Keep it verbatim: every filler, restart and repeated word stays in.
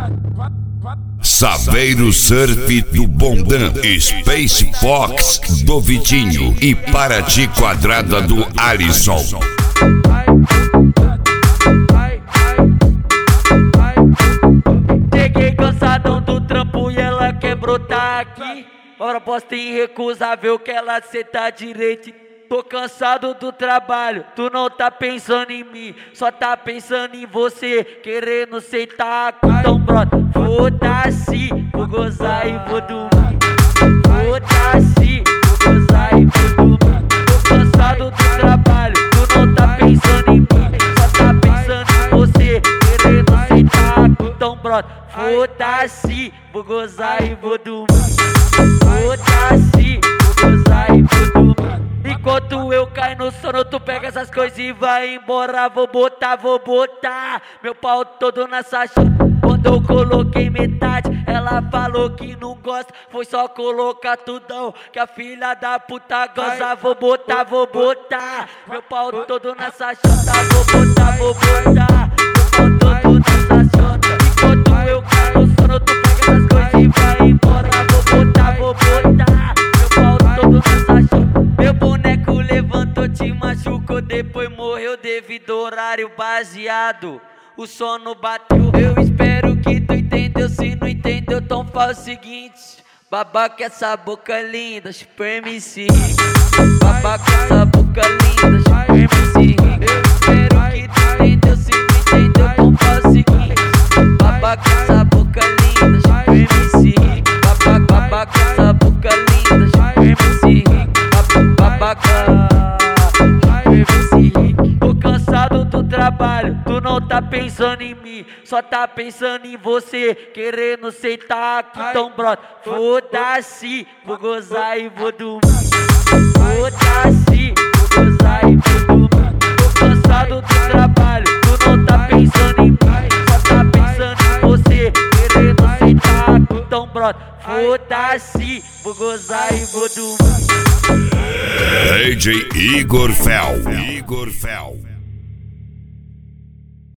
Saveiro Surf do Bondan, Space Fox do Vitinho e Paraty Quadrada do Alisson. Cheguei cansadão do trampo e ela quer brotar aqui. Ora, posta irrecusável que ela senta direito. Tô cansado do trabalho, tu não tá pensando em mim, só tá pensando em você, querendo sentar aqui. Então brota, foda-se, vou gozar e vou dormir. Foda-se, vou gozar e vou dormir. Tô cansado do trabalho, tu não tá pensando em mim, só tá pensando em você, querendo sentar aqui. Então brota, foda-se, vou gozar e vou dormir. Foda-se, vou gozar e vou dormir. Enquanto eu caio no sono, tu pega essas coisas e vai embora. Vou botar, vou botar meu pau todo nessa chave. Quando eu coloquei metade, ela falou que não gosta. Foi só colocar tudão, que a filha da puta goza. Vou botar, vou botar meu pau todo nessa chave. Vou botar, vou botar meu pau todo nessa chave. Enquanto eu caio no sono, tu pega essas coisas e vai embora. Vou botar, vou botar meu pau todo nessa chave. Meu boneco levantou, te machucou, depois morreu devido ao horário baseado. O sono bateu, eu espero que tu entendeu. Se não entendeu, então faz o seguinte: babaca, essa boca linda, super-me se babaca, essa boca linda, super-me se eu espero que tu entendeu. Se não entendeu, então faz o seguinte: babaca, essa boca linda, super-me se babaca, babaca, essa boca linda, super-me se babaca. Tô cansado do trabalho, tu não tá pensando em mim, só tá pensando em você, querendo sentar aqui. Então brota, foda-se, vou gozar e vou dormir. Foda-se, vou gozar e vou dormir. Tô cansado do trabalho, tu não tá pensando em mim, só tá pensando em você, querendo sentar aqui. Então brota, foda-se, vou gozar e vou dormir. D J Igor Fel. Igor Fel.